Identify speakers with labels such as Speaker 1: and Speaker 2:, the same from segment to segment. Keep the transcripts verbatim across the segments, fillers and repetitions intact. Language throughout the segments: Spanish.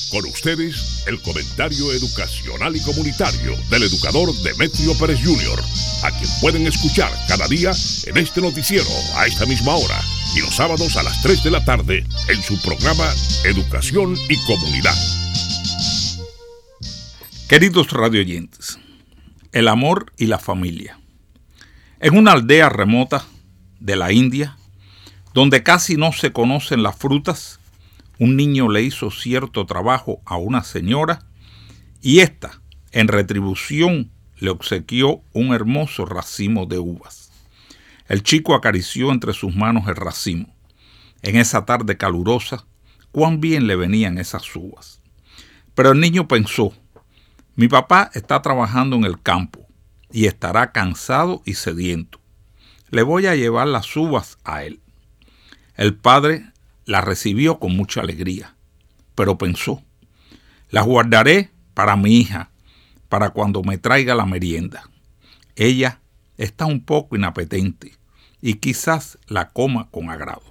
Speaker 1: Con ustedes, el comentario educacional y comunitario del educador Demetrio Pérez junior, a quien pueden escuchar cada día en este noticiero a esta misma hora y los sábados a las tres de la tarde en su programa Educación y Comunidad.
Speaker 2: Queridos radioyentes, el amor y la familia. En una aldea remota de la India, donde casi no se conocen las frutas, un niño le hizo cierto trabajo a una señora y ésta, en retribución, le obsequió un hermoso racimo de uvas. El chico acarició entre sus manos el racimo. En esa tarde calurosa, cuán bien le venían esas uvas. Pero el niño pensó, mi papá está trabajando en el campo y estará cansado y sediento. Le voy a llevar las uvas a él. El padre la recibió con mucha alegría, pero pensó, las guardaré para mi hija, para cuando me traiga la merienda. Ella está un poco inapetente y quizás la coma con agrado.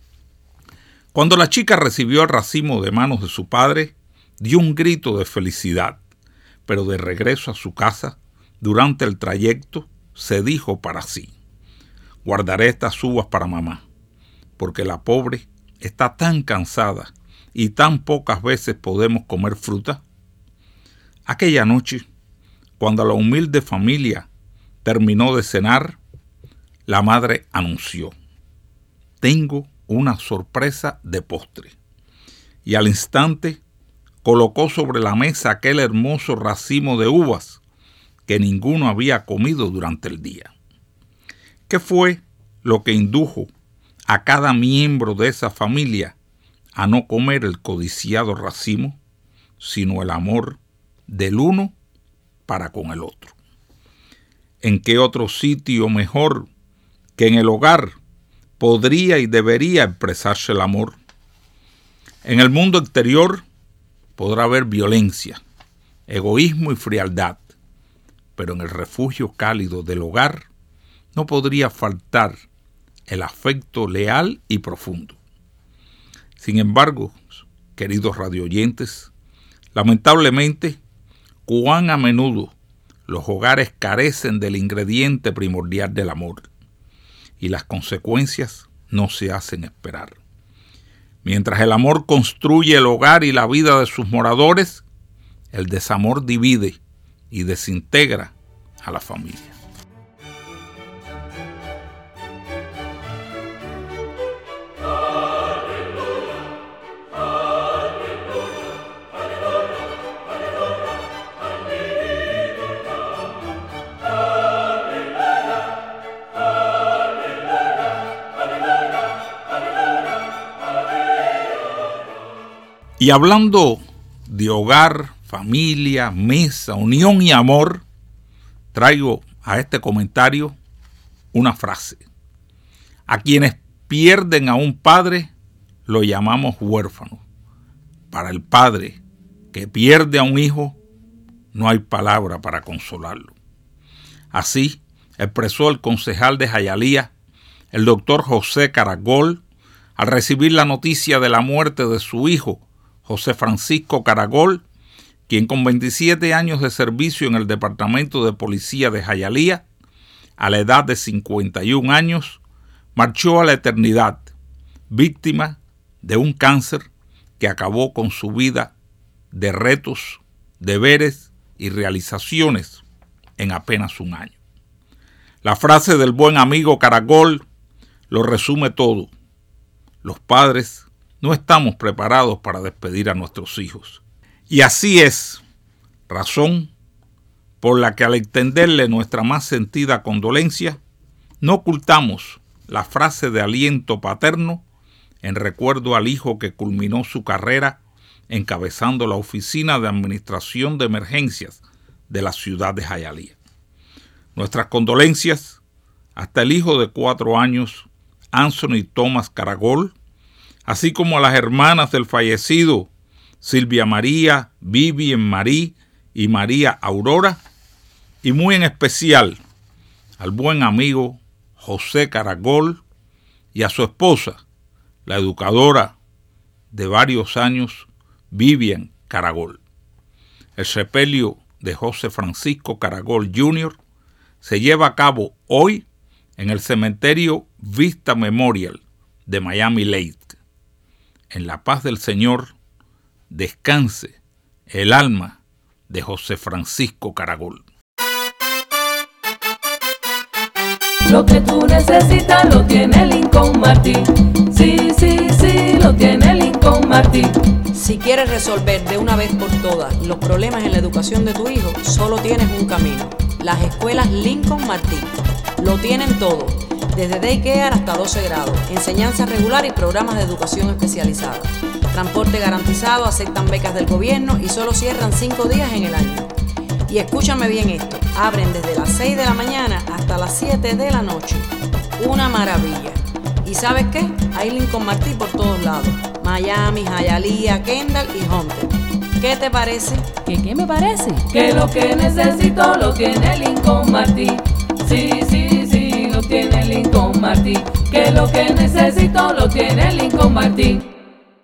Speaker 2: Cuando la chica recibió el racimo de manos de su padre, dio un grito de felicidad, pero de regreso a su casa, durante el trayecto, se dijo para sí, guardaré estas uvas para mamá, porque la pobre está tan cansada y tan pocas veces podemos comer fruta. Aquella noche, cuando la humilde familia terminó de cenar, la madre anunció, tengo una sorpresa de postre. Y al instante colocó sobre la mesa aquel hermoso racimo de uvas que ninguno había comido durante el día. ¿Qué fue lo que indujo a cada miembro de esa familia a no comer el codiciado racimo, sino el amor del uno para con el otro? ¿En qué otro sitio mejor que en el hogar podría y debería expresarse el amor? En el mundo exterior podrá haber violencia, egoísmo y frialdad, pero en el refugio cálido del hogar no podría faltar el afecto leal y profundo. Sin embargo, queridos radioyentes, lamentablemente, cuán a menudo los hogares carecen del ingrediente primordial del amor, y las consecuencias no se hacen esperar. Mientras el amor construye el hogar y la vida de sus moradores, el desamor divide y desintegra a la familia. Y hablando de hogar, familia, mesa, unión y amor, traigo a este comentario una frase. A quienes pierden a un padre, lo llamamos huérfano. Para el padre que pierde a un hijo, no hay palabra para consolarlo. Así expresó el concejal de Jayalía, el doctor José Caragol, al recibir la noticia de la muerte de su hijo, José Francisco Caragol, quien con veintisiete años de servicio en el Departamento de Policía de Jayalía, a la edad de cincuenta y un años, marchó a la eternidad, víctima de un cáncer que acabó con su vida de retos, deberes y realizaciones en apenas un año. La frase del buen amigo Caragol lo resume todo. Los padres no estamos preparados para despedir a nuestros hijos. Y así es, razón por la que al extenderle nuestra más sentida condolencia, no ocultamos la frase de aliento paterno en recuerdo al hijo que culminó su carrera encabezando la Oficina de Administración de Emergencias de la ciudad de Jayalía. Nuestras condolencias hasta el hijo de cuatro años, Anthony Thomas Caragol, así como a las hermanas del fallecido, Silvia María, Vivian Marí y María Aurora, y muy en especial al buen amigo José Caragol y a su esposa, la educadora de varios años, Vivian Caragol. El sepelio de José Francisco Caragol junior se lleva a cabo hoy en el cementerio Vista Memorial de Miami-Dade. En la paz del Señor descanse el alma de José Francisco Caragol.
Speaker 3: Lo que tú necesitas lo tiene Lincoln Martin. Sí, sí, sí, lo tiene Lincoln Martin.
Speaker 4: Si quieres resolver de una vez por todas los problemas en la educación de tu hijo, solo tienes un camino: las escuelas Lincoln Martin. Lo tienen todo, desde daycare hasta doce grados, enseñanza regular y programas de educación especializada. Transporte garantizado, aceptan becas del gobierno y solo cierran cinco días en el año. Y escúchame bien esto, abren desde las seis de la mañana hasta las siete de la noche. Una maravilla. ¿Y sabes qué? Hay Lincoln Martin por todos lados. Miami, Hialeah, Kendall y Hunter. ¿Qué te parece?
Speaker 3: ¿Qué qué me parece? Que lo que necesito lo tiene Lincoln Martin. Sí, sí, sí, lo tiene Lincoln Martin. Que lo que necesito lo tiene Lincoln Martin.